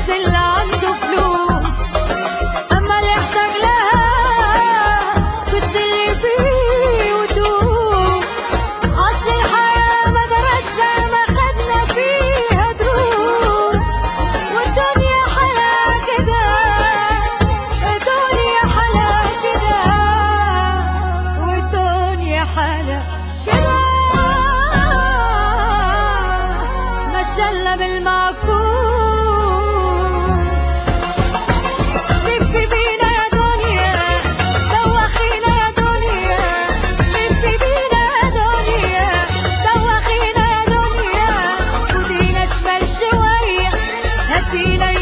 بس اللي عنده فلوس، اما اللي يحتاج لها شد اللي فيه ودوس. اصل الحياة مدرسة ما خدنا فيها دروس، والدنيا حلا كده، الدنيا حلا كده، والدنيا حلا كده. ماشية الا بالمعكوس. لفي بينا يا دنيا، دوخينا يا دنيا، لفي بينا يا دنيا، دوخينا يا دنيا. خدينا شمال شوية، هاتينا